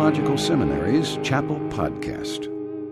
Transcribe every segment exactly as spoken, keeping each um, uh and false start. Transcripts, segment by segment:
Theological Seminary's Chapel Podcast.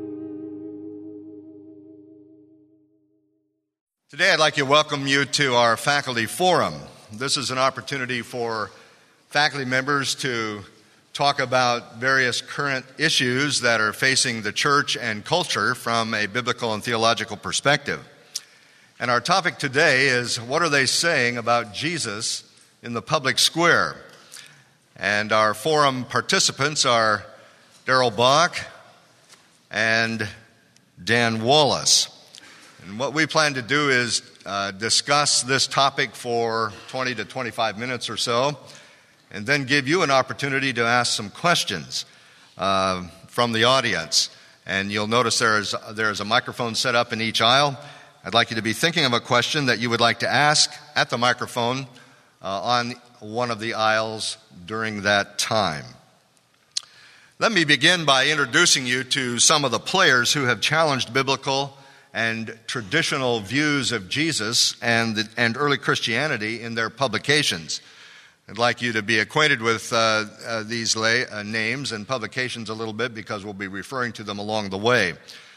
Today I'd like to welcome you to our faculty forum. This is an opportunity for faculty members to talk about various current issues that are facing the church and culture from a biblical and theological perspective. And our topic today is, what are they saying about Jesus in the public square? And our forum participants are Darrell Bock and Dan Wallace. And what we plan to do is uh, discuss this topic for twenty to twenty-five minutes or so, and then give you an opportunity to ask some questions uh, from the audience. And you'll notice there is, there is a microphone set up in each aisle. I'd like you to be thinking of a question that you would like to ask at the microphone uh, on one of the aisles during that time. Let me begin by introducing you to some of the players who have challenged biblical and traditional views of Jesus and, the, and early Christianity in their publications. I'd like you to be acquainted with uh, uh, these lay, uh, names and publications a little bit, because we'll be referring to them along the way.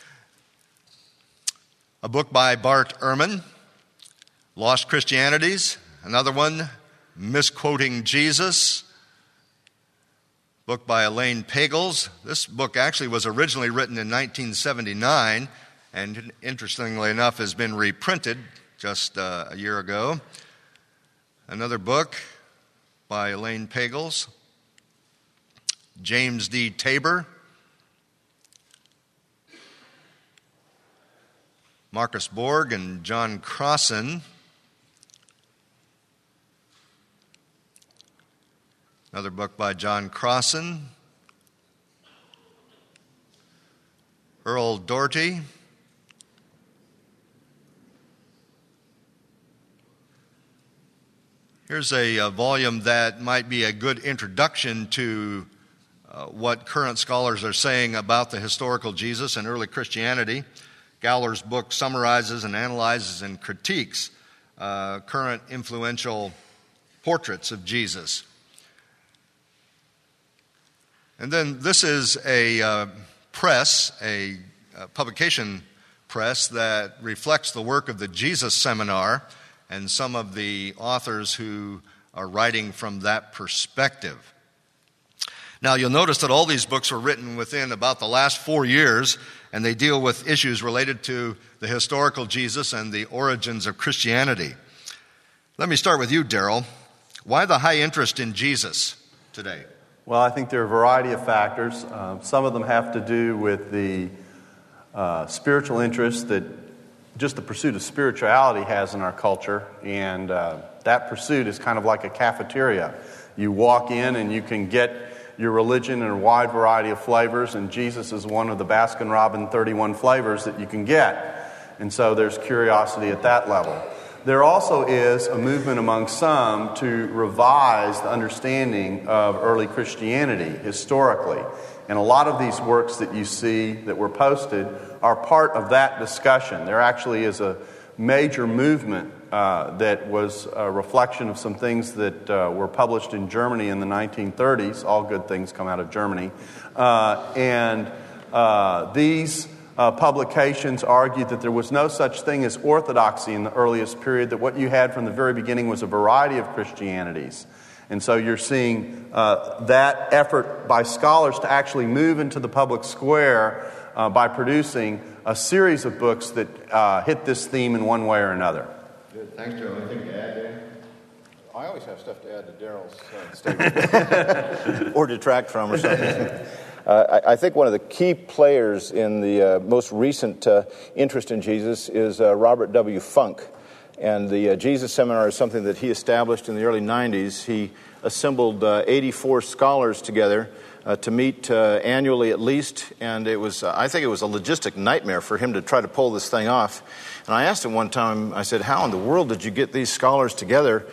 A book by Bart Ehrman, Lost Christianities. Another one, Misquoting Jesus. Book by Elaine Pagels. This book actually was originally written in nineteen seventy-nine, and interestingly enough has been reprinted just uh, a year ago. Another book by Elaine Pagels, James D. Tabor, Marcus Borg and John Crossan. Another book by John Crossan, Earl Doherty, here's a, a volume that might be a good introduction to uh, what current scholars are saying about the historical Jesus and early Christianity. Gowler's book summarizes and analyzes and critiques uh, current influential portraits of Jesus. And then this is a uh, press, a, a publication press that reflects the work of the Jesus Seminar and some of the authors who are writing from that perspective. Now, you'll notice that all these books were written within about the last four years, and they deal with issues related to the historical Jesus and the origins of Christianity. Let me start with you, Darrell. Why the high interest in Jesus today? Well, I think there are a variety of factors. Uh, some of them have to do with the uh, spiritual interest that just the pursuit of spirituality has in our culture, and uh, that pursuit is kind of like a cafeteria. You walk in and you can get your religion in a wide variety of flavors, and Jesus is one of the Baskin-Robbins thirty-one flavors that you can get. And so there's curiosity at that level. There also is a movement among some to revise the understanding of early Christianity historically. And a lot of these works that you see that were posted are part of that discussion. There actually is a major movement uh, that was a reflection of some things that uh, were published in Germany in the nineteen thirties. All good things come out of Germany. Uh, and uh, these Uh, publications argued that there was no such thing as orthodoxy in the earliest period, that what you had from the very beginning was a variety of Christianities. And so you're seeing uh, that effort by scholars to actually move into the public square uh, by producing a series of books that uh, hit this theme in one way or another. Good. Thanks, Joe. Anything to add there? I always have stuff to add to Darrell's uh, statement. Or detract from or something. Uh, I, I think one of the key players in the uh, most recent uh, interest in Jesus is uh, Robert W. Funk. And the uh, Jesus Seminar is something that he established in the early nineties. He assembled uh, eighty-four scholars together uh, to meet uh, annually at least. And it was, uh, I think it was a logistic nightmare for him to try to pull this thing off. And I asked him one time, I said, how in the world did you get these scholars together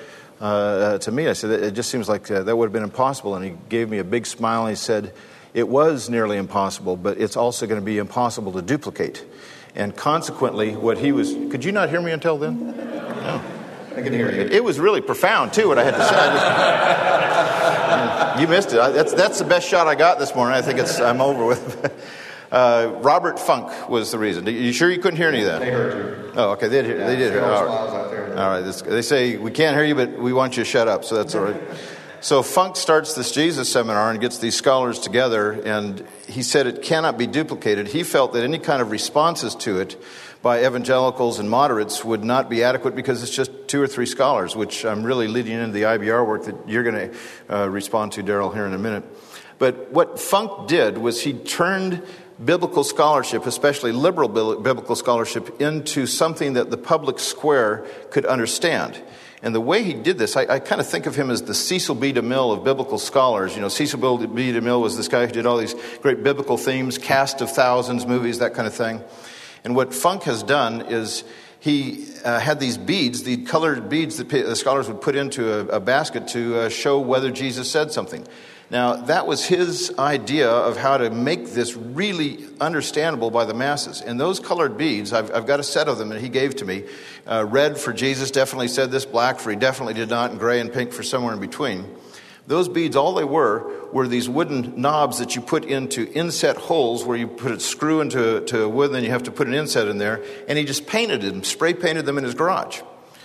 uh, to meet? I said, it just seems like uh, that would have been impossible. And he gave me a big smile and he said, it was nearly impossible, but it's also going to be impossible to duplicate. And consequently, what he was... Could you not hear me until then? No. I can hear you. It was really profound, too, what I had to say. I You missed it. I, that's that's the best shot I got this morning. I think it's I'm over with. Uh, Robert Funk was the reason. Are you sure you couldn't hear any of that? They heard you. Oh, okay. They did hear. Yeah, they did hear. All right. Out there. All right. This, they say we can't hear you, but we want you to shut up. So that's all right. So Funk starts this Jesus seminar and gets these scholars together, and he said it cannot be duplicated. He felt that any kind of responses to it by evangelicals and moderates would not be adequate because it's just two or three scholars, which I'm really leading into the I B R work that you're going to uh, respond to, Daryl, here in a minute. But what Funk did was he turned biblical scholarship, especially liberal biblical scholarship, into something that the public square could understand. And the way he did this, I, I kind of think of him as the Cecil B. DeMille of biblical scholars. You know, Cecil B. DeMille was this guy who did all these great biblical themes, Cast of Thousands movies, that kind of thing. And what Funk has done is he uh, had these beads, the colored beads that the scholars would put into a, a basket to uh, show whether Jesus said something. Now, that was his idea of how to make this really understandable by the masses. And those colored beads, I've, I've got a set of them that he gave to me. Uh, red for Jesus definitely said this, black for he definitely did not, and gray and pink for somewhere in between. Those beads, all they were, were these wooden knobs that you put into inset holes where you put a screw into to wood, and then you have to put an inset in there. And he just painted them, spray painted them in his garage.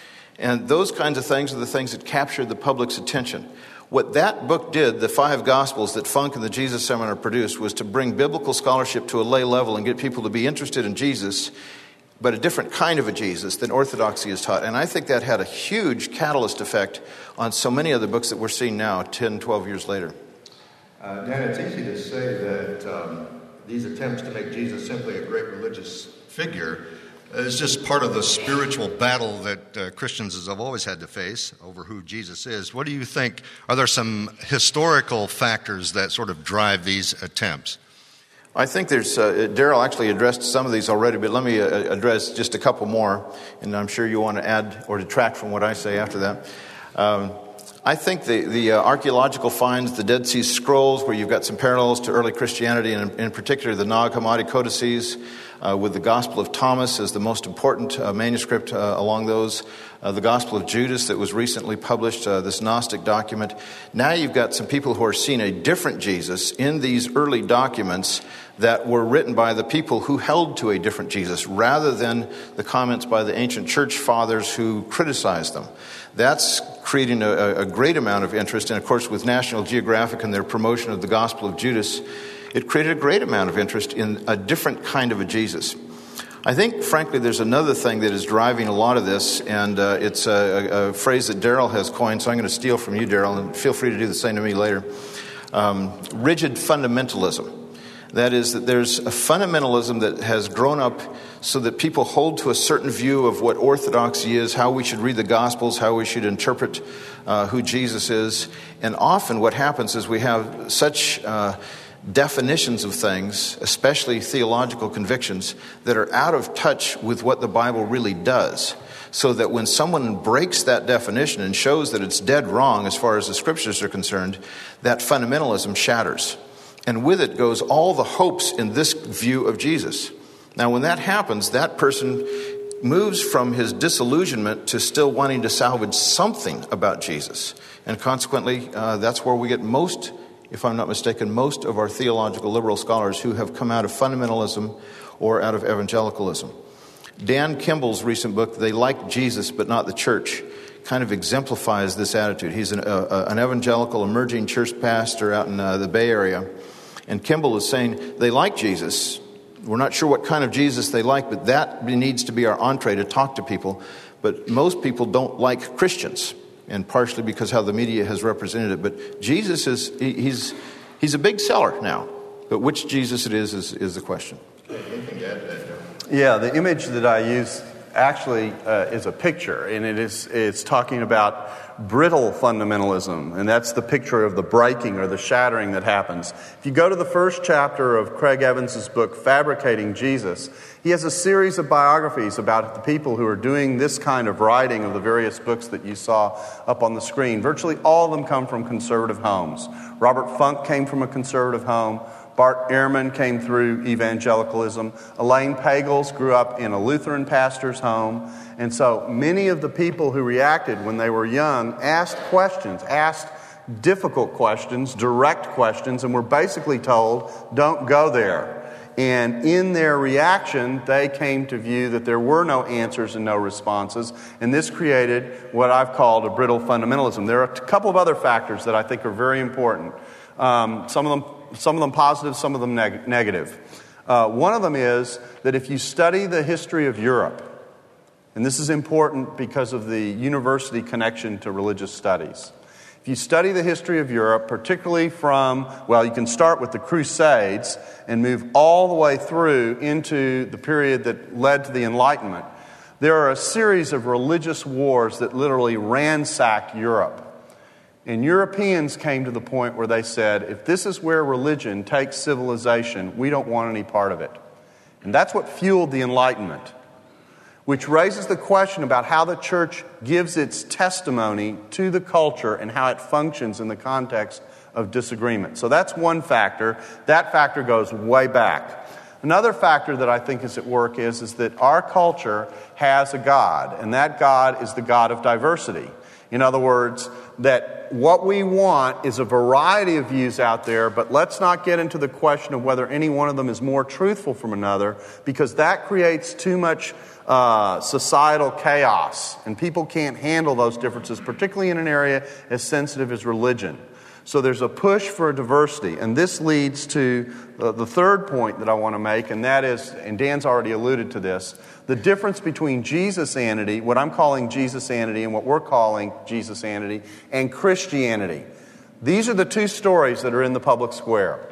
And those kinds of things are the things that captured the public's attention. What that book did, the five Gospels that Funk and the Jesus Seminar produced, was to bring biblical scholarship to a lay level and get people to be interested in Jesus, but a different kind of a Jesus than orthodoxy is taught. And I think that had a huge catalyst effect on so many other books that we're seeing now, ten, twelve years later. Uh, Dan, it's easy to say that um, these attempts to make Jesus simply a great religious figure is just part of the spiritual battle that uh, Christians have always had to face over who Jesus is. What do you think? Are there some historical factors that sort of drive these attempts? I think there's, uh, Daryl actually addressed some of these already, but let me uh, address just a couple more, and I'm sure you want to add or detract from what I say after that. Um, I think the, the uh, archaeological finds, the Dead Sea Scrolls, where you've got some parallels to early Christianity, and in, in particular the Nag Hammadi codices, uh, with the Gospel of Thomas as the most important uh, manuscript uh, along those, uh, the Gospel of Judas that was recently published, uh, this Gnostic document. Now you've got some people who are seeing a different Jesus in these early documents that were written by the people who held to a different Jesus, rather than the comments by the ancient church fathers who criticized them. That's creating a, a great amount of interest. And of course, with National Geographic and their promotion of the Gospel of Judas, it created a great amount of interest in a different kind of a Jesus. I think, frankly, there's another thing that is driving a lot of this, and uh, it's a, a phrase that Daryl has coined, so I'm going to steal from you, Daryl, and feel free to do the same to me later. Um, rigid fundamentalism. That is, that there's a fundamentalism that has grown up so that people hold to a certain view of what orthodoxy is, how we should read the Gospels, how we should interpret uh, who Jesus is. And often what happens is we have such uh, definitions of things, especially theological convictions, that are out of touch with what the Bible really does. So that when someone breaks that definition and shows that it's dead wrong as far as the Scriptures are concerned, that fundamentalism shatters. And with it goes all the hopes in this view of Jesus. Now, when that happens, that person moves from his disillusionment to still wanting to salvage something about Jesus. And consequently, uh, that's where we get most, if I'm not mistaken, most of our theological liberal scholars who have come out of fundamentalism or out of evangelicalism. Dan Kimball's recent book, They Like Jesus But Not the Church, kind of exemplifies this attitude. He's an, uh, an evangelical emerging church pastor out in uh, the Bay Area. And Kimball is saying they like Jesus. We're not sure what kind of Jesus they like, but that needs to be our entree to talk to people. But most people don't like Christians, and partially because how the media has represented it. But Jesus is, he's he's a big seller now. But which Jesus it is is, is the question. Yeah, the image that I use actually uh, is a picture, and it is it's talking about brittle fundamentalism, and that's the picture of the breaking or the shattering that happens. If you go to the first chapter of Craig Evans's book, Fabricating Jesus, he has a series of biographies about the people who are doing this kind of writing of the various books that you saw up on the screen. Virtually all of them come from conservative homes. Robert Funk came from a conservative home. Bart Ehrman came through evangelicalism. Elaine Pagels grew up in a Lutheran pastor's home. And so many of the people who reacted when they were young asked questions, asked difficult questions, direct questions, and we're basically told, don't go there. And in their reaction, they came to view that there were no answers and no responses, and this created what I've called a brittle fundamentalism. There are a couple of other factors that I think are very important. Um, some of them, some of them positive, some of them neg- negative. Uh, one of them is that if you study the history of Europe, and this is important because of the university connection to religious studies. If you study the history of Europe, particularly from, well, you can start with the Crusades and move all the way through into the period that led to the Enlightenment, there are a series of religious wars that literally ransacked Europe. And Europeans came to the point where they said, if this is where religion takes civilization, we don't want any part of it. And that's what fueled the Enlightenment, which raises the question about how the church gives its testimony to the culture and how it functions in the context of disagreement. So that's one factor. That factor goes way back. Another factor that I think is at work is, is that our culture has a God, and that God is the God of diversity. In other words, that what we want is a variety of views out there, but let's not get into the question of whether any one of them is more truthful from another, because that creates too much uh, societal chaos, and people can't handle those differences, particularly in an area as sensitive as religion. So there's a push for diversity, and this leads to uh, the third point that I want to make, and that is, and Dan's already alluded to this, the difference between Jesusanity, what I'm calling Jesusanity and what we're calling Jesusanity, and Christianity. These are the two stories that are in the public square.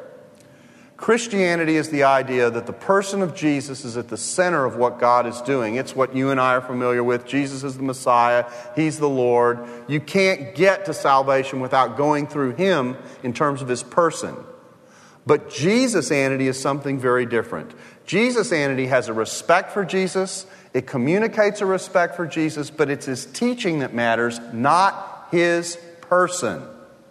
Christianity is the idea that the person of Jesus is at the center of what God is doing. It's what you and I are familiar with. Jesus is the Messiah. He's the Lord. You can't get to salvation without going through Him in terms of His person. But Jesusanity is something very different. Jesusanity has a respect for Jesus. It communicates a respect for Jesus, but it's His teaching that matters, not His person.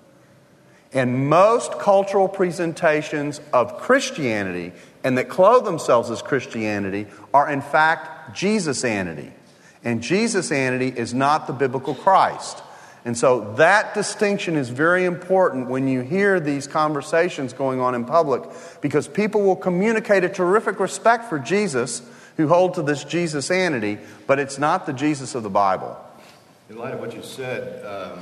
And most cultural presentations of Christianity, and that clothe themselves as Christianity, are in fact Jesusanity. And Jesusanity is not the biblical Christ. And so that distinction is very important when you hear these conversations going on in public, because people will communicate a terrific respect for Jesus who hold to this Jesusanity, but it's not the Jesus of the Bible. In light of what you said, um,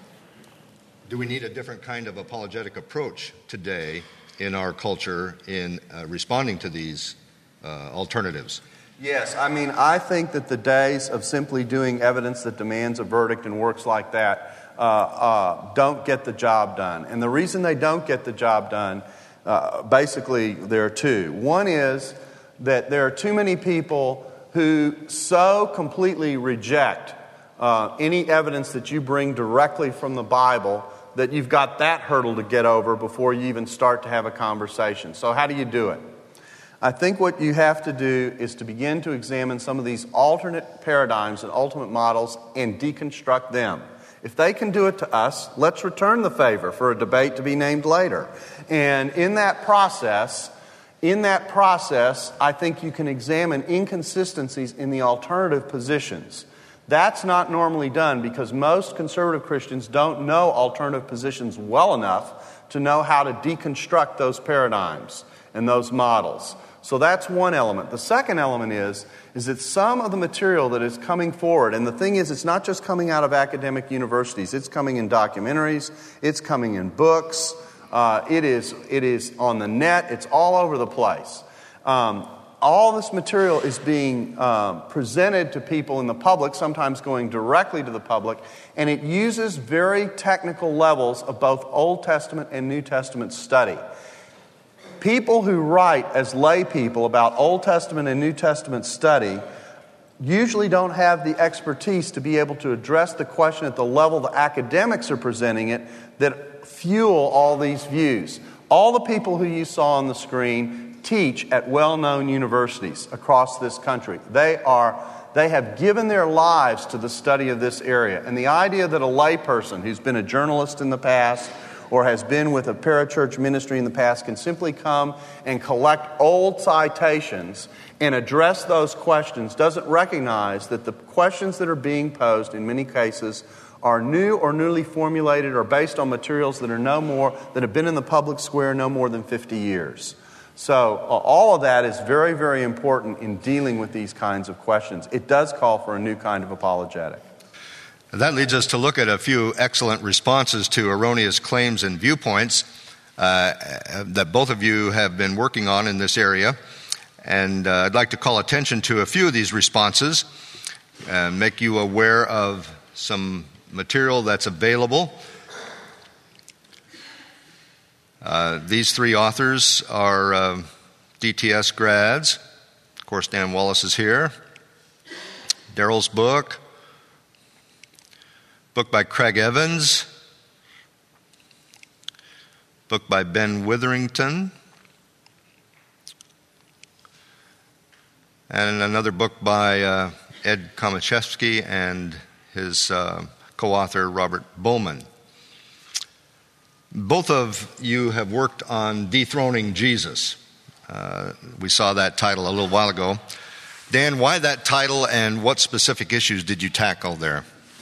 do we need a different kind of apologetic approach today in our culture in uh, responding to these uh, alternatives? Yes, I mean, I think that the days of simply doing evidence that demands a verdict and works like that uh, uh, don't get the job done. And the reason they don't get the job done, uh, basically, there are two. One is that there are too many people who so completely reject uh, any evidence that you bring directly from the Bible that you've got that hurdle to get over before you even start to have a conversation. So how do you do it? I think what you have to do is to begin to examine some of these alternate paradigms and ultimate models and deconstruct them. If they can do it to us, let's return the favor for a debate to be named later. And in that process, in that process, I think you can examine inconsistencies in the alternative positions. That's not normally done because most conservative Christians don't know alternative positions well enough to know how to deconstruct those paradigms and those models. So that's one element. The second element is, is that some of the material that is coming forward, and the thing is, it's not just coming out of academic universities. It's coming in documentaries. It's coming in books. Uh, it is, it is on the net. It's all over the place. Um, all this material is being um, presented to people in the public, sometimes going directly to the public, and it uses very technical levels of both Old Testament and New Testament study. People who write as lay people about Old Testament and New Testament study usually don't have the expertise to be able to address the question at the level the academics are presenting it that fuel all these views. All the people who you saw on the screen teach at well-known universities across this country. They are, they have given their lives to the study of this area. And the idea that a layperson who's been a journalist in the past or has been with a parachurch ministry in the past can simply come and collect old citations and address those questions doesn't recognize that the questions that are being posed in many cases are new or newly formulated or based on materials that are no more, that have been in the public square no more than fifty years. So uh, all of that is very, very important in dealing with these kinds of questions. It does call for a new kind of apologetic. That leads us to look at a few excellent responses to erroneous claims and viewpoints uh, that both of you have been working on in this area. And uh, I'd like to call attention to a few of these responses and make you aware of some material that's available. Uh, these three authors are uh, D T S grads. Of course, Dan Wallace is here. Daryl's book. Book by Craig Evans. Book by Ben Witherington. And another book by uh, Ed Komachevsky and his uh, co-author Robert Bowman. Both of you have worked on Dethroning Jesus. Uh, we saw that title a little while ago. Dan, why that title and what specific issues did you tackle there?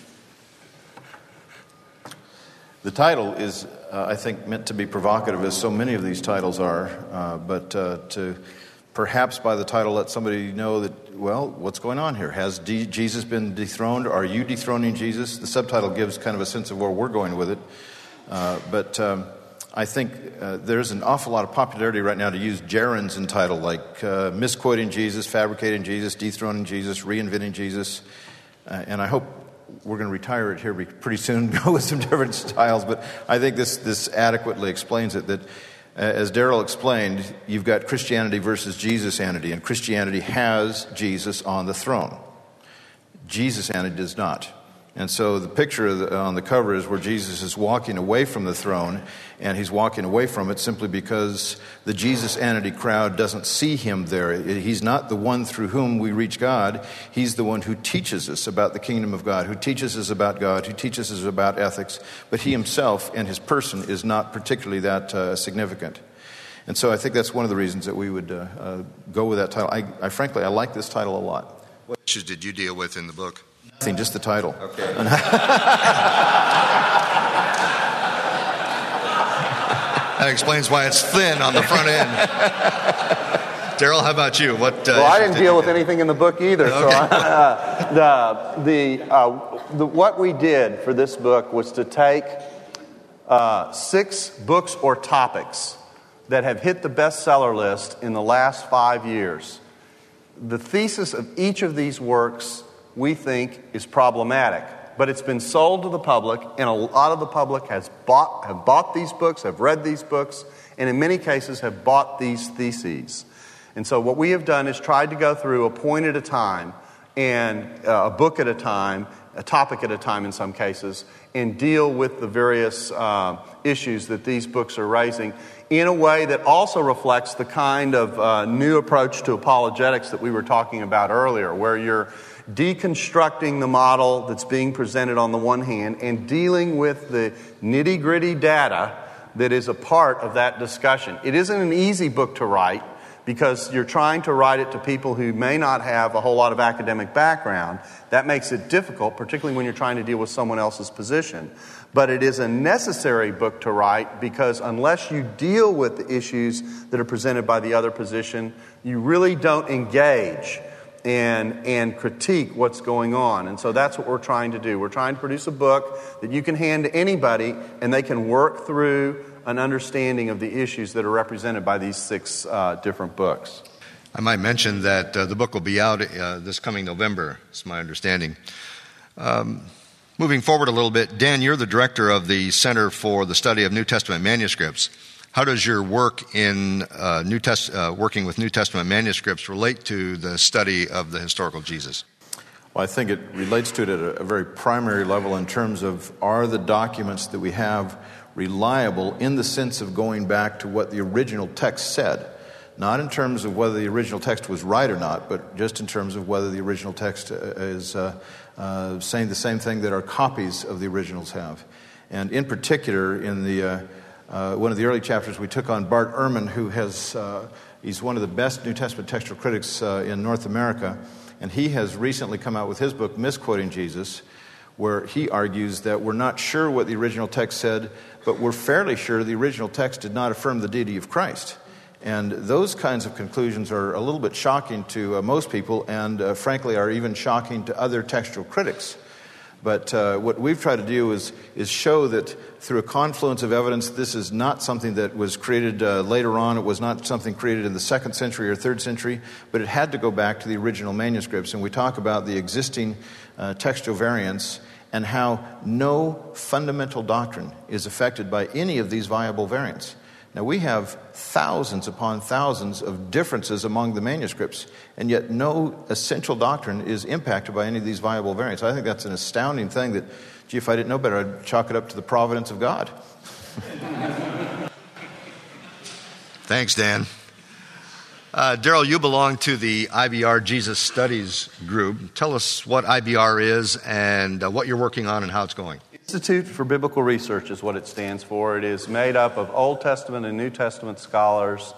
The title is, uh, I think, meant to be provocative, as so many of these titles are, uh, but uh, to perhaps by the title let somebody know that, well, what's going on here? Has D- Jesus been dethroned? Are you dethroning Jesus? The subtitle gives kind of a sense of where we're going with it. Uh, but um, I think uh, there's an awful lot of popularity right now to use gerunds in title, like uh, misquoting Jesus, fabricating Jesus, dethroning Jesus, reinventing Jesus. Uh, and I hope we're going to retire it here pretty soon, go with some different styles. But I think this, this adequately explains it, that uh, as Daryl explained, you've got Christianity versus Jesus-anity, and Christianity has Jesus on the throne. Jesus-anity does not. And so the picture on the cover is where Jesus is walking away from the throne, and he's walking away from it simply because the Jesus-anity crowd doesn't see him there. He's not the one through whom we reach God. He's the one who teaches us about the kingdom of God, who teaches us about God, who teaches us about ethics, but he himself and his person is not particularly that uh, significant. And so I think that's one of the reasons that we would uh, uh, go with that title. I, I frankly, I like this title a lot. What issues did you deal with in the book? Nothing, just the title. Okay. That explains why it's thin on the front end. Daryl, how about you? What? Uh, well, I didn't did deal with do? anything in the book either. Okay. So I, uh, the the, uh, the what we did for this book was to take uh, six books or topics that have hit the bestseller list in the last five years. The thesis of each of these works, we think, is problematic, but it's been sold to the public, and a lot of the public has bought, have bought these books, have read these books, and in many cases have bought these theses. And so what we have done is tried to go through a point at a time, and uh, a book at a time, a topic at a time in some cases, and deal with the various uh, issues that these books are raising in a way that also reflects the kind of uh, new approach to apologetics that we were talking about earlier, where you're deconstructing the model that's being presented on the one hand and dealing with the nitty-gritty data that is a part of that discussion. It isn't an easy book to write because you're trying to write it to people who may not have a whole lot of academic background. That makes it difficult, particularly when you're trying to deal with someone else's position. But it is a necessary book to write because unless you deal with the issues that are presented by the other position, you really don't engage and and critique what's going on. And so that's what we're trying to do. We're trying to produce a book that you can hand to anybody and they can work through an understanding of the issues that are represented by these six uh, different books. I might mention that uh, the book will be out uh, this coming November, is my understanding. Um, moving forward a little bit, Dan, you're the director of the Center for the Study of New Testament Manuscripts. How does your work in uh, New Test, uh, working with New Testament manuscripts relate to the study of the historical Jesus? Well, I think it relates to it at a, a very primary level in terms of, are the documents that we have reliable in the sense of going back to what the original text said? Not in terms of whether the original text was right or not, but just in terms of whether the original text is uh, uh, saying the same thing that our copies of the originals have. And in particular, in the uh, uh, one of the early chapters, we took on Bart Ehrman, who has uh, he's one of the best New Testament textual critics uh, in North America, and he has recently come out with his book, Misquoting Jesus, where he argues that we're not sure what the original text said, but we're fairly sure the original text did not affirm the deity of Christ. And those kinds of conclusions are a little bit shocking to uh, most people, and uh, frankly are even shocking to other textual critics. But uh, what we've tried to do is is show that through a confluence of evidence, this is not something that was created uh, later on. It was not something created in the second century or third century, but it had to go back to the original manuscripts. And we talk about the existing uh, textual variants and how no fundamental doctrine is affected by any of these viable variants. Now, we have thousands upon thousands of differences among the manuscripts, and yet no essential doctrine is impacted by any of these viable variants. I think that's an astounding thing that, gee, if I didn't know better, I'd chalk it up to the providence of God. Thanks, Dan. Uh, Daryl, you belong to the I B R Jesus Studies group. Tell us what I B R is and uh, what you're working on and how it's going. Institute for Biblical Research is what it stands for. It is made up of Old Testament and New Testament scholars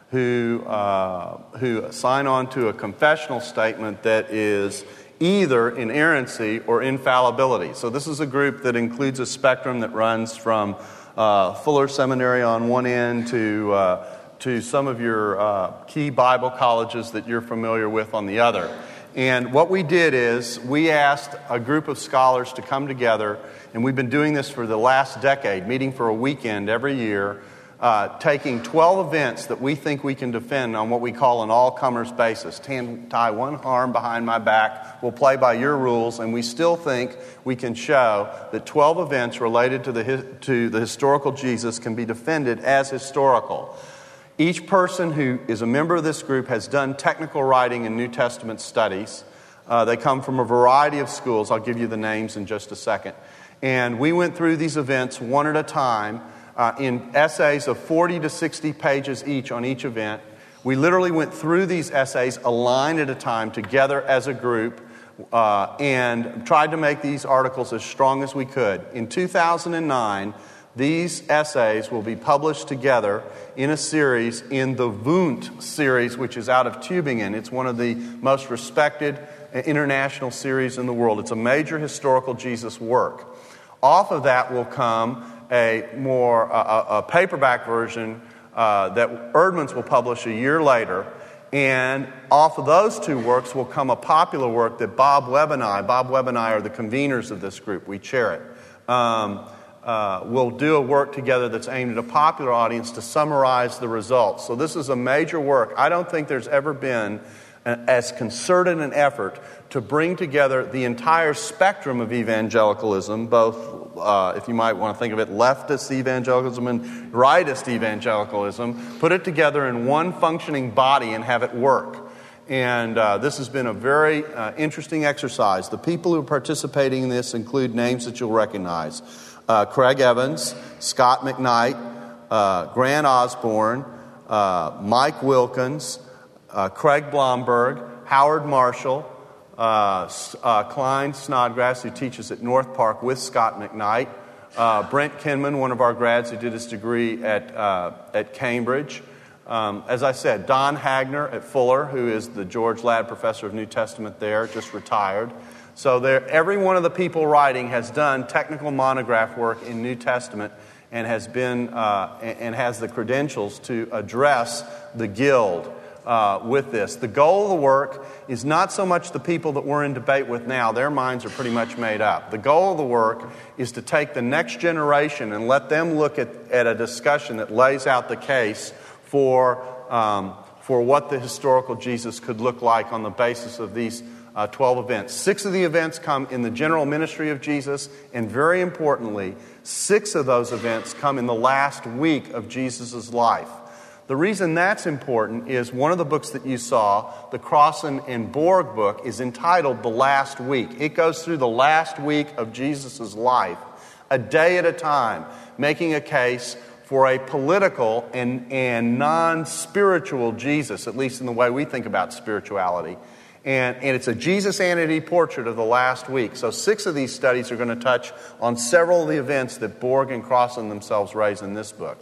who uh, who sign on to a confessional statement that is either inerrancy or infallibility. So this is a group that includes a spectrum that runs from uh, Fuller Seminary on one end to uh, to some of your uh, key Bible colleges that you're familiar with on the other. And what we did is we asked a group of scholars to come together, and we've been doing this for the last decade, meeting for a weekend every year, uh, taking twelve events that we think we can defend on what we call an all-comers basis. Tie one arm behind my back, we'll play by your rules, and we still think we can show that twelve events related to the, to the historical Jesus can be defended as historical. Each person who is a member of this group has done technical writing in New Testament studies. Uh, they come from a variety of schools. I'll give you the names in just a second. And we went through these events one at a time uh, in essays of forty to sixty pages each on each event. We literally went through these essays a line at a time together as a group uh, and tried to make these articles as strong as we could. In two thousand nine, these essays will be published together in a series in the Wundt series, which is out of Tübingen. It's one of the most respected international series in the world. It's a major historical Jesus work. Off of that will come a more a, a paperback version uh, that Eerdmans will publish a year later. And off of those two works will come a popular work that Bob Webb and I, Bob Webb and I are the conveners of this group. We chair it. Um, Uh, we'll do a work together that's aimed at a popular audience to summarize the results. So this is a major work. I don't think there's ever been a, as concerted an effort to bring together the entire spectrum of evangelicalism, both, uh, if you might want to think of it, leftist evangelicalism and rightist evangelicalism, put it together in one functioning body and have it work. And uh, this has been a very uh, interesting exercise. The people who are participating in this include names that you'll recognize. Uh, Craig Evans, Scott McKnight, uh, Grant Osborne, uh, Mike Wilkins, uh, Craig Blomberg, Howard Marshall, uh, uh, Klein Snodgrass, who teaches at North Park with Scott McKnight, uh, Brent Kinman, one of our grads who did his degree at uh, at Cambridge. Um, as I said, Don Hagner at Fuller, who is the George Ladd Professor of New Testament there, just retired. So there, every one of the people writing has done technical monograph work in New Testament and has been uh, and has the credentials to address the guild uh, with this. The goal of the work is not so much the people that we're in debate with now. Their minds are pretty much made up. The goal of the work is to take the next generation and let them look at, at a discussion that lays out the case for um, for what the historical Jesus could look like on the basis of these Uh, twelve events. Six of the events come in the general ministry of Jesus, and very importantly, six of those events come in the last week of Jesus' life. The reason that's important is one of the books that you saw, the Crossan and Borg book, is entitled The Last Week. It goes through the last week of Jesus' life, a day at a time, making a case for a political and, and non-spiritual Jesus, at least in the way we think about spirituality. And, and it's a Jesus-anity portrait of the last week. So six of these studies are going to touch on several of the events that Borg and Crossan themselves raise in this book.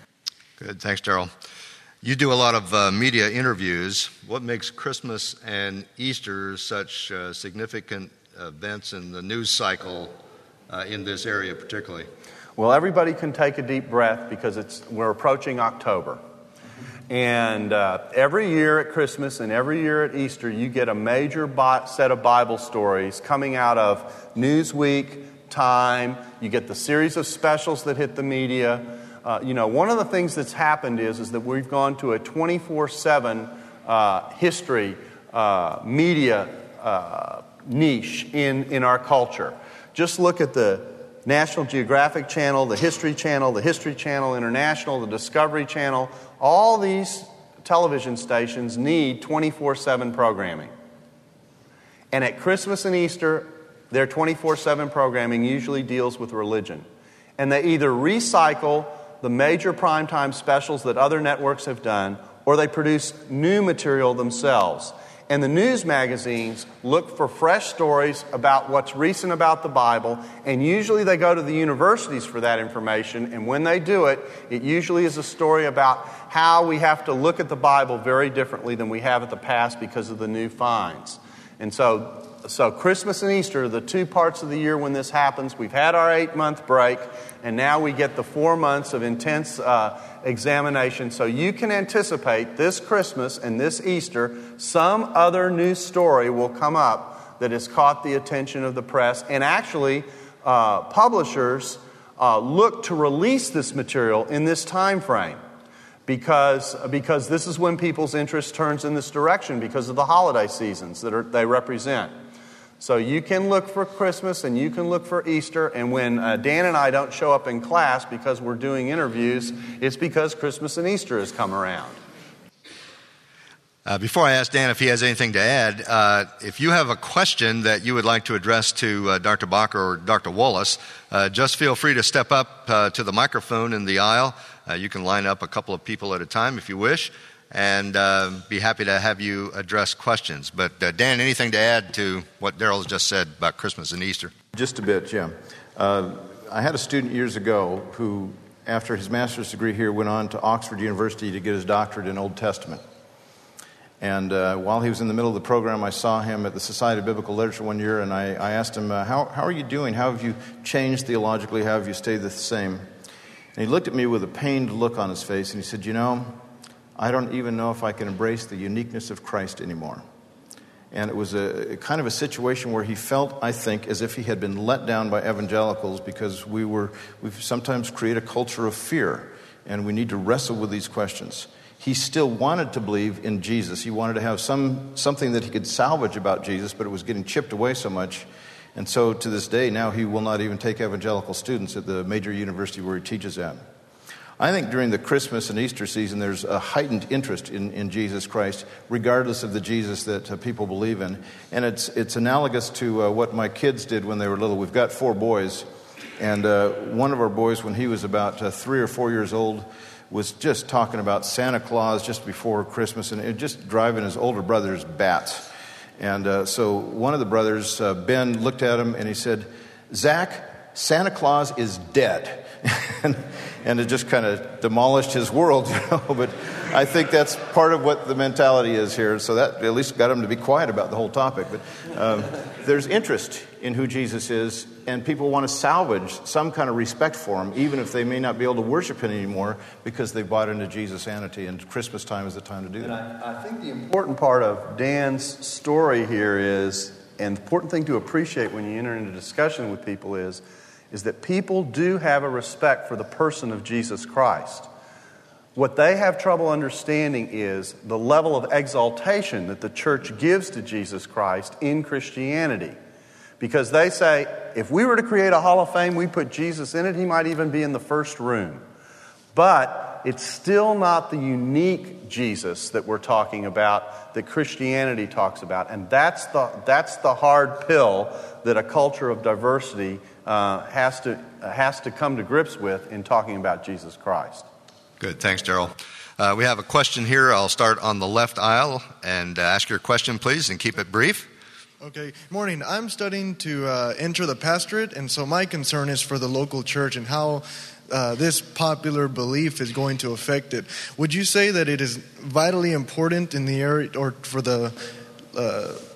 Good. Thanks, Daryl. You do a lot of uh, media interviews. What makes Christmas and Easter such uh, significant events in the news cycle uh, in this area particularly? Well, everybody can take a deep breath because it's we're approaching October. And uh, every year at Christmas and every year at Easter, you get a major bi- set of Bible stories coming out of Newsweek, Time. You get the series of specials that hit the media. Uh, you know, one of the things that's happened is, is that we've gone to a twenty-four seven uh, history uh, media uh, niche in, in our culture. Just look at the National Geographic Channel, the History Channel, the History Channel International, the Discovery Channel. All these television stations need twenty-four seven programming. And at Christmas and Easter, their twenty-four seven programming usually deals with religion. And they either recycle the major primetime specials that other networks have done, or they produce new material themselves. And the news magazines look for fresh stories about what's recent about the Bible, and usually they go to the universities for that information, and when they do it, it usually is a story about how we have to look at the Bible very differently than we have at the past because of the new finds. And so, so Christmas and Easter are the two parts of the year when this happens. We've had our eight-month break, and now we get the four months of intense uh, examination. So you can anticipate this Christmas and this Easter, some other news story will come up that has caught the attention of the press. And actually, uh, publishers uh, look to release this material in this time frame because, because this is when people's interest turns in this direction because of the holiday seasons that are, they represent. So you can look for Christmas and you can look for Easter, and when uh, Dan and I don't show up in class because we're doing interviews, it's because Christmas and Easter has come around. Uh, before I ask Dan if he has anything to add, uh, if you have a question that you would like to address to uh, Doctor Bacher or Doctor Wallace, uh, just feel free to step up uh, to the microphone in the aisle. Uh, you can line up a couple of people at a time if you wish, and uh, be happy to have you address questions. But uh, Dan, anything to add to what Darrell just said about Christmas and Easter? Just a bit, yeah. Uh, I had a student years ago who, after his master's degree here, went on to Oxford University to get his doctorate in Old Testament. And uh, while he was in the middle of the program, I saw him at the Society of Biblical Literature one year, and I, I asked him, uh, how, how are you doing? How have you changed theologically? How have you stayed the same? And he looked at me with a pained look on his face, and he said, you know, I don't even know if I can embrace the uniqueness of Christ anymore. And it was a, a kind of a situation where he felt, I think, as if he had been let down by evangelicals because we were, we sometimes create a culture of fear, and we need to wrestle with these questions. He still wanted to believe in Jesus. He wanted to have some something that he could salvage about Jesus, but it was getting chipped away so much. And so to this day, now he will not even take evangelical students at the major university where he teaches at. I think during the Christmas and Easter season, there's a heightened interest in, in Jesus Christ, regardless of the Jesus that uh, people believe in. And it's it's analogous to uh, what my kids did when they were little. We've got four boys, and uh, one of our boys, when he was about uh, three or four years old, was just talking about Santa Claus just before Christmas, and it just driving his older brothers bats. And uh, so one of the brothers, uh, Ben, looked at him and he said, Zach, Santa Claus is dead. and, and it just kind of demolished his world, you know. But I think that's part of what the mentality is here. So that at least got him to be quiet about the whole topic. But um, there's interest in who Jesus is, and people want to salvage some kind of respect for him, even if they may not be able to worship him anymore because they've bought into Jesus-anity, and Christmas time is the time to do that. And I, I think the important part of Dan's story here is, and the important thing to appreciate when you enter into discussion with people is, is that people do have a respect for the person of Jesus Christ. What they have trouble understanding is the level of exaltation that the church gives to Jesus Christ in Christianity. Because they say, if we were to create a hall of fame, we'd put Jesus in it. He might even be in the first room. But it's still not the unique Jesus that we're talking about, that Christianity talks about. And that's the, that's the hard pill that a culture of diversity uh, has to, uh, has to come to grips with in talking about Jesus Christ. Good. Thanks, Darrell. Uh, we have a question here. I'll start on the left aisle and uh, ask your question, please, and keep it brief. Okay. Morning. I'm studying to uh, enter the pastorate, and so my concern is for the local church and how uh, this popular belief is going to affect it. Would you say that it is vitally important in the area, or for the uh,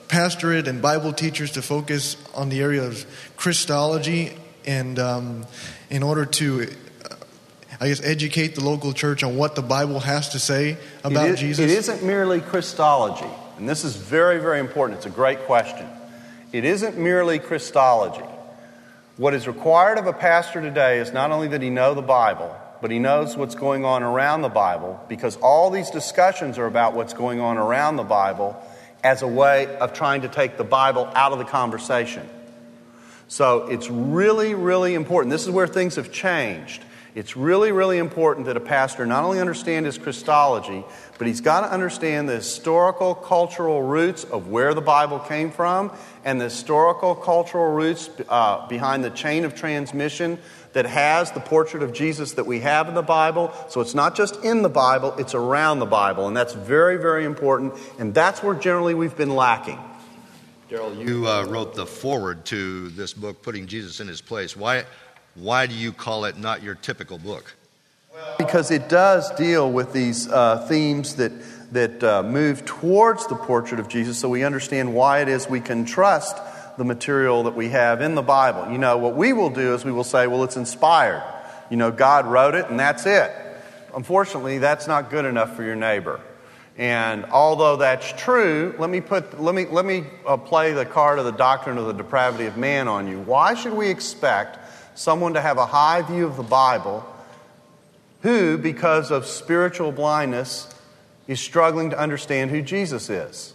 pastorate and Bible teachers to focus on the area of Christology, and um, in order to, uh, I guess, educate the local church on what the Bible has to say about it is, Jesus? It isn't merely Christology, and this is very, very important. It's a great question. It isn't merely Christology. What is required of a pastor today is not only that he know the Bible, but he knows what's going on around the Bible, because all these discussions are about what's going on around the Bible as a way of trying to take the Bible out of the conversation. So it's really, really important. This is where things have changed. It's really, really important that a pastor not only understand his Christology, but he's got to understand the historical, cultural roots of where the Bible came from, and the historical, cultural roots uh, behind the chain of transmission that has the portrait of Jesus that we have in the Bible. So it's not just in the Bible, it's around the Bible. And that's very, very important. And that's where generally we've been lacking. Daryl, you uh, wrote the foreword to this book, Putting Jesus in His Place. Why, why do you call it not your typical book? Because it does deal with these uh, themes that, that uh, move towards the portrait of Jesus, so we understand why it is we can trust the material that we have in the Bible. You know, what we will do is we will say, well, it's inspired. You know, God wrote it and that's it. Unfortunately, that's not good enough for your neighbor. And although that's true, let me put let me let me uh, play the card of the doctrine of the depravity of man on you. Why should we expect someone to have a high view of the Bible who, because of spiritual blindness, is struggling to understand who Jesus is?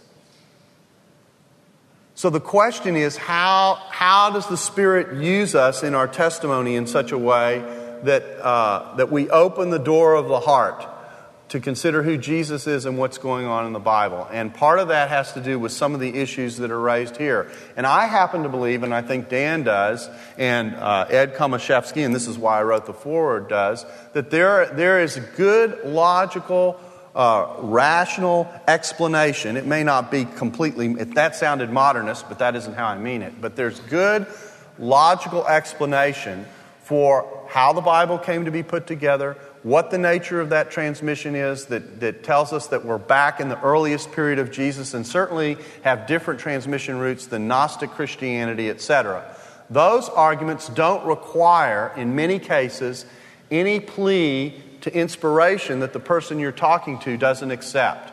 So the question is, how, how does the Spirit use us in our testimony in such a way that, uh, that we open the door of the heart to consider who Jesus is and what's going on in the Bible? And part of that has to do with some of the issues that are raised here. And I happen to believe, and I think Dan does, and uh, Ed Komashevsky, and this is why I wrote the foreword, does, that there, there is a good, logical, Uh, rational explanation. It may not be completely, if that sounded modernist, but that isn't how I mean it. But there's good, logical explanation for how the Bible came to be put together, what the nature of that transmission is that, that tells us that we're back in the earliest period of Jesus, and certainly have different transmission routes than Gnostic Christianity, et cetera. Those arguments don't require, in many cases, any plea to inspiration that the person you're talking to doesn't accept.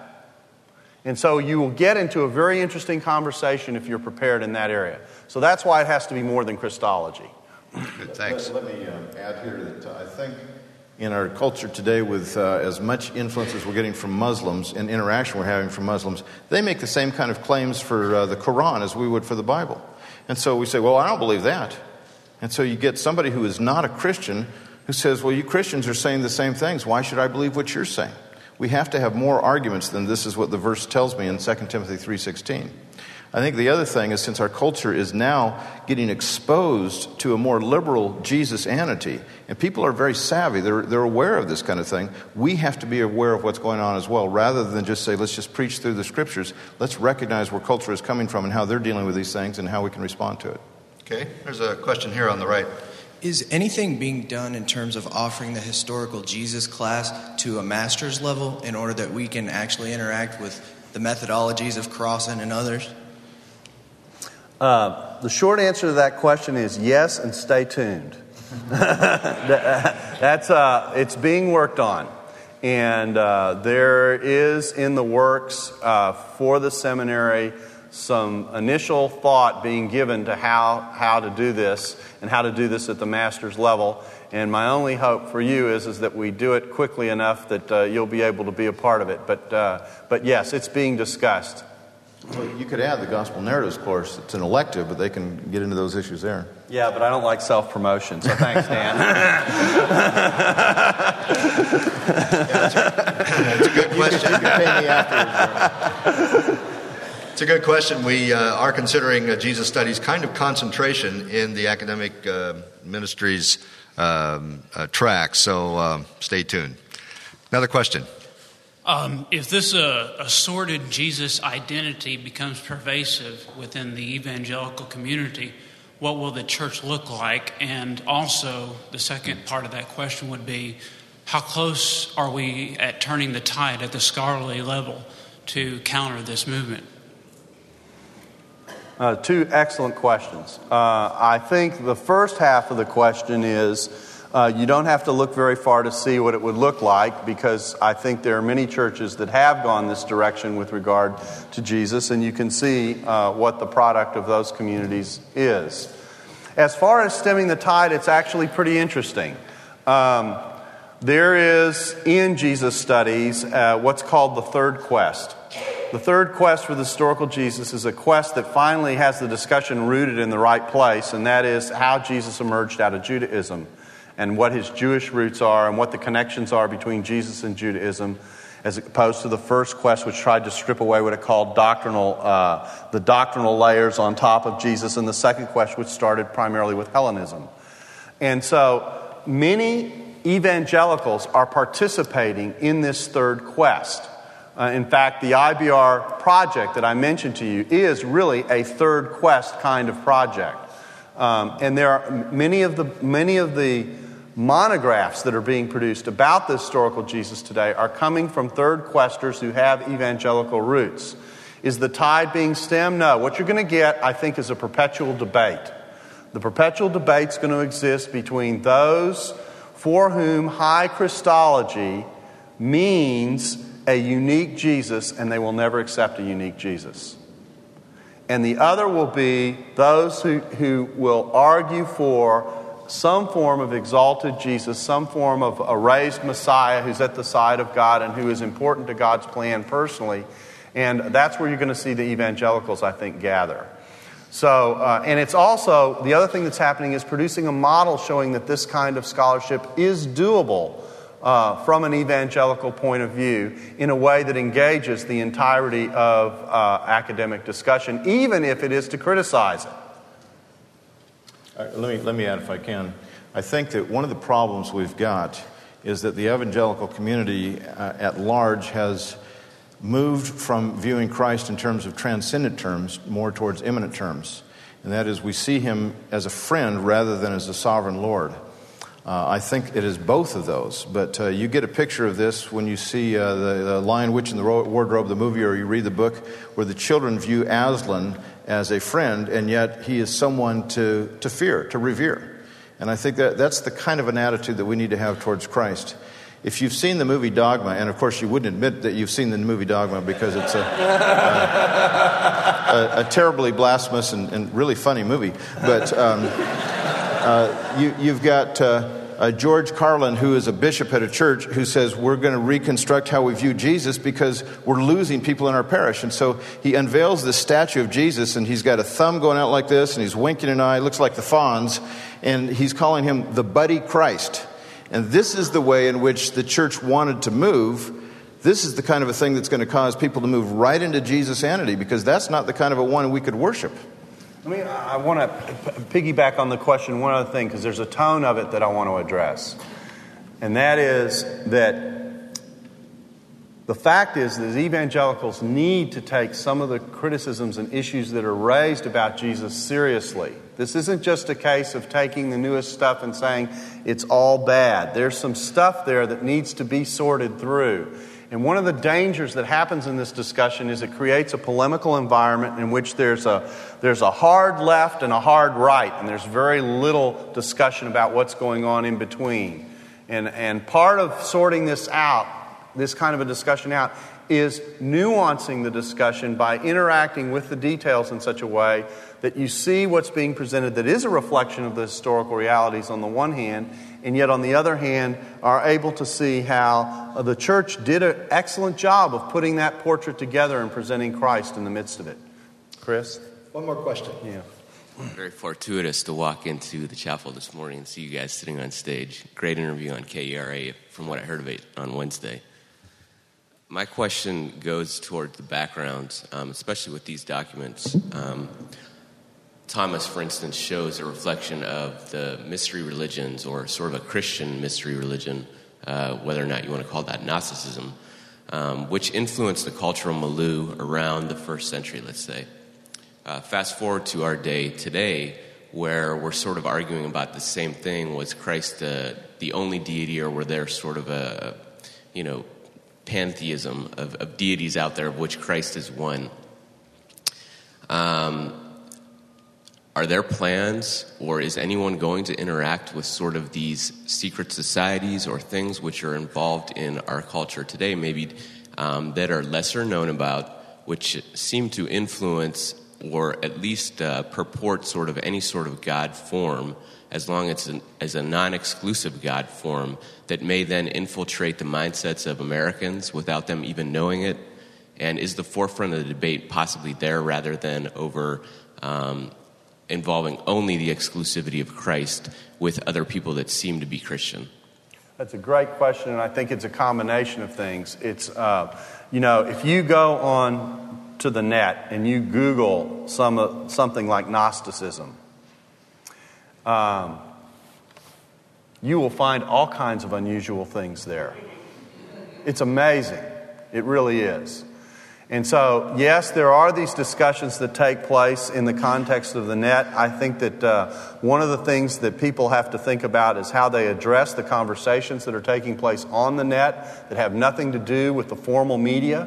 And so you will get into a very interesting conversation if you're prepared in that area. So that's why it has to be more than Christology. Good, thanks. Let, let me uh, add here that uh, I think in our culture today, with uh, as much influence as we're getting from Muslims and interaction we're having from Muslims, they make the same kind of claims for uh, the Quran as we would for the Bible. And so we say, well, I don't believe that. And so you get somebody who is not a Christian who says, well, you Christians are saying the same things. Why should I believe what you're saying? We have to have more arguments than this is what the verse tells me in Second Timothy three sixteen. I think the other thing is, since our culture is now getting exposed to a more liberal Jesus-anity, and people are very savvy, they're, they're aware of this kind of thing, we have to be aware of what's going on as well, rather than just say, let's just preach through the Scriptures. Let's recognize where culture is coming from and how they're dealing with these things and how we can respond to it. Okay, there's a question here on the right. Is anything being done in terms of offering the historical Jesus class to a master's level in order that we can actually interact with the methodologies of Crossan and others? Uh, the short answer to that question is yes, and stay tuned. That's uh, it's being worked on, and uh, there is in the works uh, for the seminary some initial thought being given to how, how to do this and how to do this at the master's level. And my only hope for you is, is that we do it quickly enough that uh, you'll be able to be a part of it. But, uh, but yes, it's being discussed. Well, you could add the Gospel Narratives course. It's an elective, but they can get into those issues there. Yeah, but I don't like self-promotion, so thanks, Dan. That's a good question. You can pay me afterwards. It's a good question. We uh, are considering a Jesus Studies kind of concentration in the academic uh, ministries um, uh, track, so uh, stay tuned. Another question. Um, if this uh, assorted Jesus identity becomes pervasive within the evangelical community, what will the church look like? And also, the second part of that question would be, how close are we at turning the tide at the scholarly level to counter this movement? Uh, two excellent questions. Uh, I think the first half of the question is uh, you don't have to look very far to see what it would look like, because I think there are many churches that have gone this direction with regard to Jesus, and you can see uh, what the product of those communities is. As far as stemming the tide, it's actually pretty interesting. Um, there is, in Jesus studies, uh, what's called the third quest. The third quest for the historical Jesus is a quest that finally has the discussion rooted in the right place, and that is how Jesus emerged out of Judaism and what his Jewish roots are and what the connections are between Jesus and Judaism, as opposed to the first quest, which tried to strip away what it called doctrinal, uh, the doctrinal layers on top of Jesus, and the second quest, which started primarily with Hellenism. And so many evangelicals are participating in this third quest. Uh, in fact, the I B R project that I mentioned to you is really a third quest kind of project. Um, and there are many of the many of the monographs that are being produced about the historical Jesus today are coming from third questers who have evangelical roots. Is the tide being stemmed? No. What you're going to get, I think, is a perpetual debate. The perpetual debate is going to exist between those for whom high Christology means a unique Jesus, and they will never accept a unique Jesus. And the other will be those who, who will argue for some form of exalted Jesus, some form of a raised Messiah who's at the side of God and who is important to God's plan personally. And that's where you're going to see the evangelicals, I think, gather. So, uh, and it's also, the other thing that's happening is producing a model showing that this kind of scholarship is doable Uh, from an evangelical point of view in a way that engages the entirety of uh, academic discussion, even if it is to criticize it. Uh, let me let me add, if I can. I think that one of the problems we've got is that the evangelical community uh, at large has moved from viewing Christ in terms of transcendent terms more towards immanent terms. And that is, we see him as a friend rather than as a sovereign Lord. Uh, I think it is both of those, but uh, you get a picture of this when you see uh, the, the Lion, Witch, and the Wardrobe, the movie, or you read the book, where the children view Aslan as a friend, and yet he is someone to, to fear, to revere. And I think that that's the kind of an attitude that we need to have towards Christ. If you've seen the movie Dogma, and of course you wouldn't admit that you've seen the movie Dogma because it's a, a, a, a terribly blasphemous and, and really funny movie, but... Um, Uh, you, you've got uh, uh, George Carlin, who is a bishop at a church, who says we're going to reconstruct how we view Jesus because we're losing people in our parish. And so he unveils this statue of Jesus, and he's got a thumb going out like this, and he's winking an eye, looks like the Fonz, and he's calling him the Buddy Christ. And this is the way in which the church wanted to move. This is the kind of a thing that's going to cause people to move right into Jesus-anity, because that's not the kind of a one we could worship. I mean, I want to piggyback on the question one other thing, because there's a tone of it that I want to address. And that is that the fact is that evangelicals need to take some of the criticisms and issues that are raised about Jesus seriously. This isn't just a case of taking the newest stuff and saying it's all bad. There's some stuff there that needs to be sorted through. And one of the dangers that happens in this discussion is it creates a polemical environment in which there's a there's a hard left and a hard right, and there's very little discussion about what's going on in between. And and part of sorting this out, this kind of a discussion out, is nuancing the discussion by interacting with the details in such a way that you see what's being presented that is a reflection of the historical realities on the one hand, and yet on the other hand are able to see how the church did an excellent job of putting that portrait together and presenting Christ in the midst of it. Chris? One more question. Yeah. Very fortuitous to walk into the chapel this morning and see you guys sitting on stage. Great interview on K E R A from what I heard of it on Wednesday. My question goes toward the background, um, especially with these documents. Um, Thomas, for instance, shows a reflection of the mystery religions, or sort of a Christian mystery religion, uh, whether or not you want to call that Gnosticism, um, which influenced the cultural milieu around the first century, let's say. Uh, fast forward to our day today, where we're sort of arguing about the same thing. Was Christ uh, the only deity, or were there sort of a, you know, pantheism of, of deities out there, of which Christ is one? Um, are there plans, or is anyone going to interact with sort of these secret societies or things which are involved in our culture today, maybe um, that are lesser known about, which seem to influence or at least uh, purport sort of any sort of God form, as long as it's an, as a non-exclusive God form that may then infiltrate the mindsets of Americans without them even knowing it? And is the forefront of the debate possibly there rather than over um, involving only the exclusivity of Christ with other people that seem to be Christian? That's a great question, and I think it's a combination of things. It's, uh, you know, if you go on to the net and you Google some uh, something like Gnosticism, um, you will find all kinds of unusual things there. It's amazing. It really is. And so, yes, there are these discussions that take place in the context of the net. I think that uh, one of the things that people have to think about is how they address the conversations that are taking place on the net that have nothing to do with the formal media,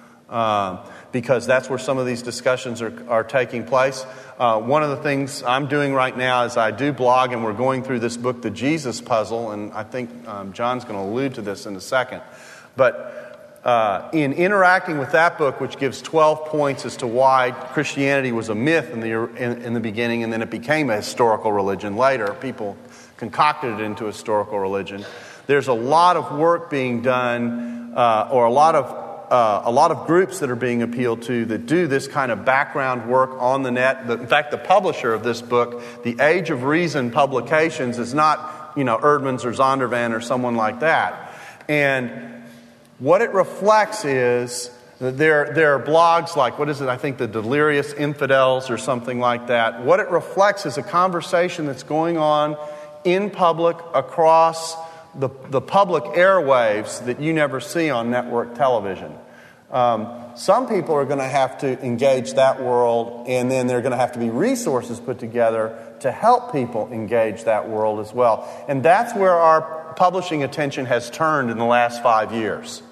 uh, because that's where some of these discussions are, are taking place. Uh, one of the things I'm doing right now is I do blog, and we're going through this book, The Jesus Puzzle, and I think um, John's going to allude to this in a second. But Uh, in interacting with that book, which gives twelve points as to why Christianity was a myth in the in, in the beginning, and then it became a historical religion later, people concocted it into a historical religion. There's a lot of work being done, uh, or a lot of uh, a lot of groups that are being appealed to that do this kind of background work on the net. The, in fact, the publisher of this book, the Age of Reason Publications, is not, you know, Eerdmans or Zondervan or someone like that, and what it reflects is that there, there are blogs like, what is it, I think the Delirious Infidels or something like that. What it reflects is a conversation that's going on in public across the, the public airwaves that you never see on network television. Um, some people are going to have to engage that world, and then there are going to have to be resources put together to help people engage that world as well. And that's where our publishing attention has turned in the last five years.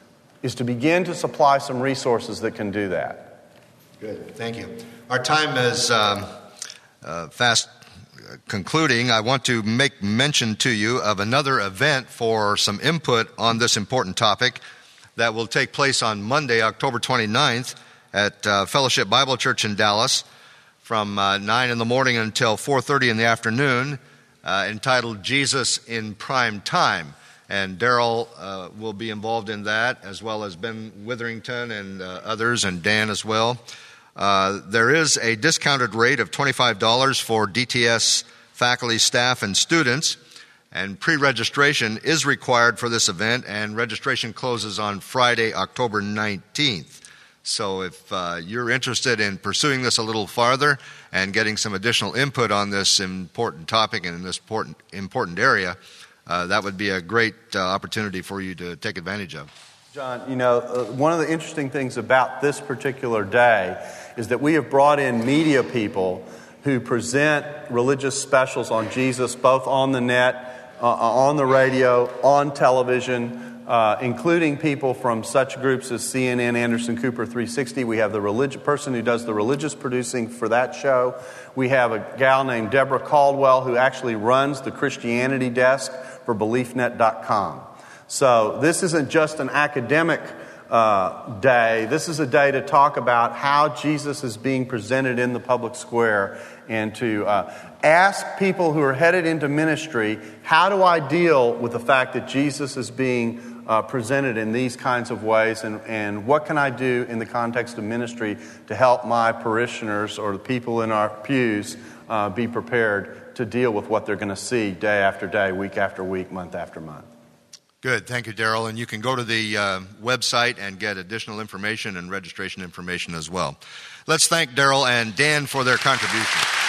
Is to begin to supply some resources that can do that. Good, thank you. Our time is um, uh, fast concluding. I want to make mention to you of another event for some input on this important topic that will take place on Monday, October twenty-ninth at uh, Fellowship Bible Church in Dallas from uh, nine in the morning until four thirty in the afternoon, uh, entitled Jesus in Prime Time. And Daryl uh, will be involved in that, as well as Ben Witherington and uh, others, and Dan as well. Uh, there is a discounted rate of twenty-five dollars for D T S faculty, staff, and students. And pre-registration is required for this event, and registration closes on Friday, October nineteenth. So if uh, you're interested in pursuing this a little farther and getting some additional input on this important topic and in this important, important area, Uh, that would be a great uh, opportunity for you to take advantage of. John, you know, uh, one of the interesting things about this particular day is that we have brought in media people who present religious specials on Jesus, both on the net, uh, on the radio, on television, uh, including people from such groups as C N N, Anderson Cooper three sixty. We have the religi- person who does the religious producing for that show. We have a gal named Deborah Caldwell who actually runs the Christianity desk for belief net dot com. So this isn't just an academic uh, day. This is a day to talk about how Jesus is being presented in the public square, and to uh, ask people who are headed into ministry, how do I deal with the fact that Jesus is being uh, presented in these kinds of ways, and, and what can I do in the context of ministry to help my parishioners or the people in our pews uh, be prepared to deal with what they're going to see day after day, week after week, month after month. Good. Thank you, Daryl. And you can go to the uh, website and get additional information and registration information as well. Let's thank Daryl and Dan for their contributions.